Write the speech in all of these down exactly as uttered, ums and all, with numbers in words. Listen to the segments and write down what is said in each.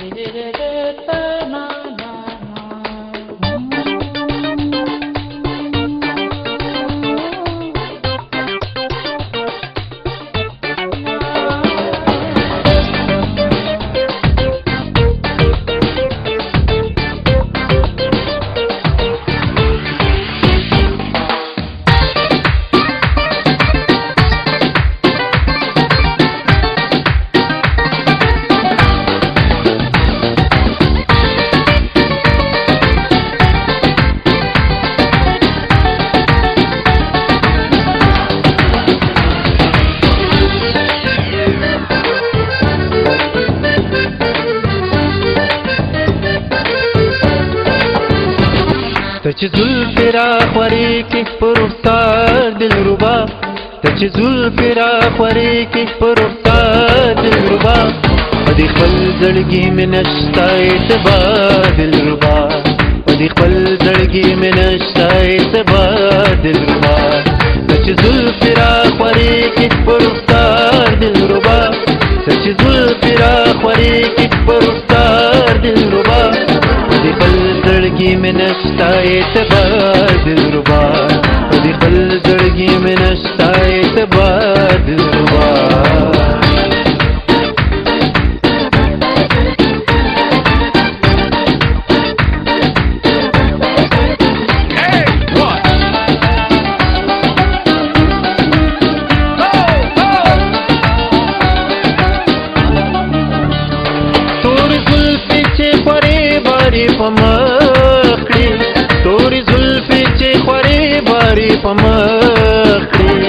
تچ زلفی را خوری کی پرفتار دلربا تچ زلفی را خوری کی پرفتار دلربا پدی خپل زړګي مې نشتا اعتبار دلربا پدی خپل زړګي مې نشتا اعتبار دلربا تچ زلفی را خوری کی پرفتار دلربا تچ زلفی را خوری کی پرفتار دلربا پدی خپل زړګي مې نشتا اعتبار دلربا پدی خپل زړګي مې نشتا اعتبار دلربا پمخړي تورې زلفې چې خورې بارې پمخړي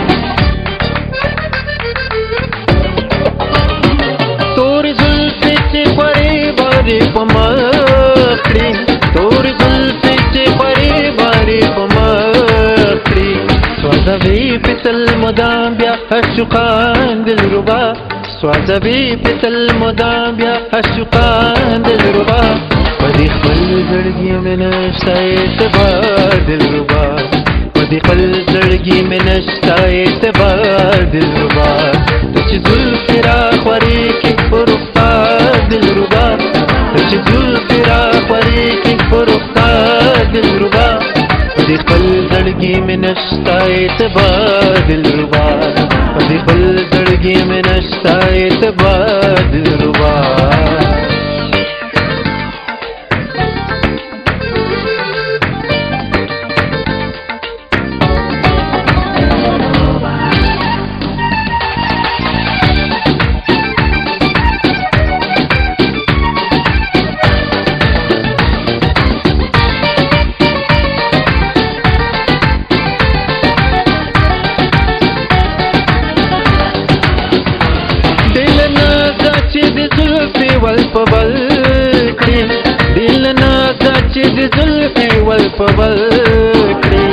تورې زلفې چې خورې بارې پمخړي تورې زلفې چې خورې بارې پمخړي سوځوي پتل مدام بیا عاشقان دلربا سوځوي پتل مدام بیا عاشقان دلربا پدی خپل زړګي مې نشتا اعتبار دلربا پدی خپل زړګي مې نشتا اعتبار دلربا تچ زلفی را خوری کی پرفتار دلربا تچ زلفی را خوری کی پرفتار دلربا پدی خپل زړګي مې نشتا اعتبار دلربا پدی خپل زړګي مې نشتا اعتبار دلربا ول په بل کړي دل نازا چې د زلفې ول په بل کړي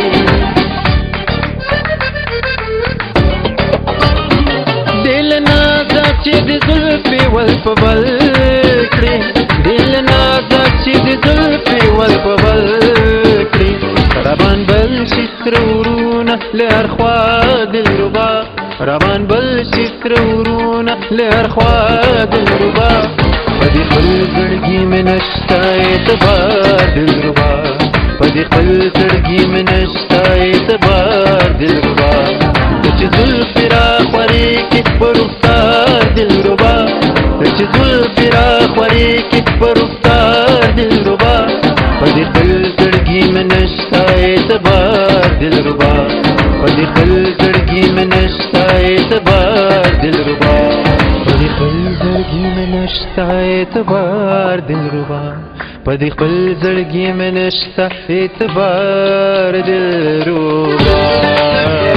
دل نازا چې د زلفې ول په بل کړي دل نازا چې د زلفې ول په بل کړي روان بل شتر ورونه لهر خوا دلربا روان بل شتر ورونه لهر خوا دلربا پدی خپل زړګي مې نشتا اعتبار دلربا پدی خپل زړګي مې نشتا اعتبار دلربا تچ زلفی را خوری کی پرفتار دلربا تچ زلفی را خوری کی پرفتار دلربا پدی خپل زړګي مې نشتا اعتبار دلربا پدی خپل زړګي مې نشتا اعتبار دلربا پدی خپل زړګي مې نشتا اعتبار دلربا پدی خپل زړګي مې نشتا اعتبار دلربا